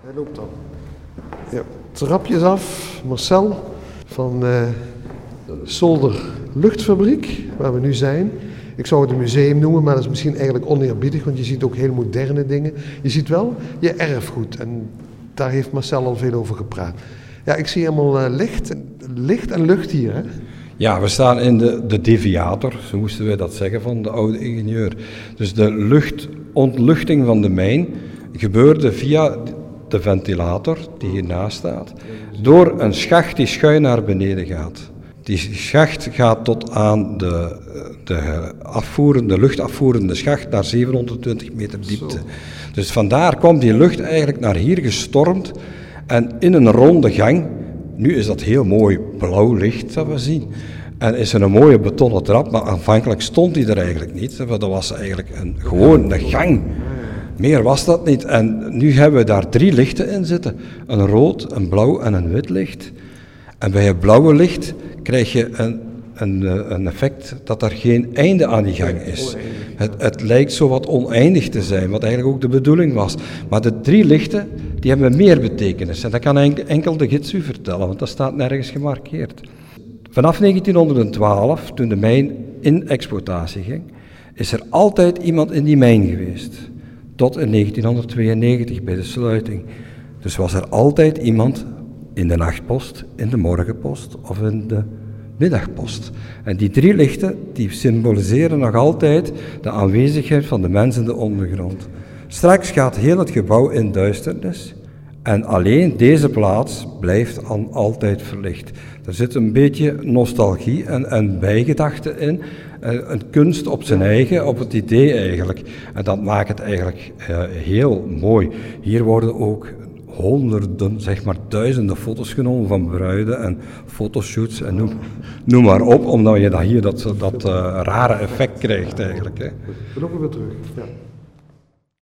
Hij loopt dan. Ja, trapjes af, Marcel van Solder Luchtfabriek, waar we nu zijn. Ik zou het een museum noemen, maar dat is misschien eigenlijk oneerbiedig, want je ziet ook heel moderne dingen. Je ziet wel je erfgoed en daar heeft Marcel al veel over gepraat. Ja, ik zie helemaal licht en lucht hier, hè? Ja, we staan in de deviator, zo moesten wij dat zeggen van de oude ingenieur. Dus de ontluchting van de mijn gebeurde via de ventilator die hiernaast staat, door een schacht die schuin naar beneden gaat. Die schacht gaat tot aan de luchtafvoerende schacht naar 720 meter diepte. Dus vandaar kwam die lucht eigenlijk naar hier gestormd en in een ronde gang. Nu is dat heel mooi blauw licht dat we zien. En is er een mooie betonnen trap, maar aanvankelijk stond die er eigenlijk niet. Dat was eigenlijk gewoon een gang. Meer was dat niet. En nu hebben we daar 3 lichten in zitten. Een rood, een blauw en een wit licht. En bij het blauwe licht krijg je een effect dat er geen einde aan die gang is. Het lijkt zo wat oneindig te zijn, wat eigenlijk ook de bedoeling was. Maar de 3 lichten, die hebben meer betekenis. En dat kan enkel de gids u vertellen, want dat staat nergens gemarkeerd. Vanaf 1912, toen de mijn in exploitatie ging, is er altijd iemand in die mijn geweest. Tot in 1992 bij de sluiting. Dus was er altijd iemand in de nachtpost, in de morgenpost of in de middagpost. En die 3 lichten die symboliseren nog altijd de aanwezigheid van de mens in de ondergrond. Straks gaat heel het gebouw in duisternis en alleen deze plaats blijft altijd verlicht. Er zit een beetje nostalgie en bijgedachte in, een kunst op zijn eigen, op het idee eigenlijk. En dat maakt het eigenlijk heel mooi. Hier worden ook honderden, zeg maar duizenden foto's genomen van bruiden en fotoshoots en noem maar op, omdat je dan hier dat rare effect krijgt eigenlijk. Hè. We lopen weer terug. Ja.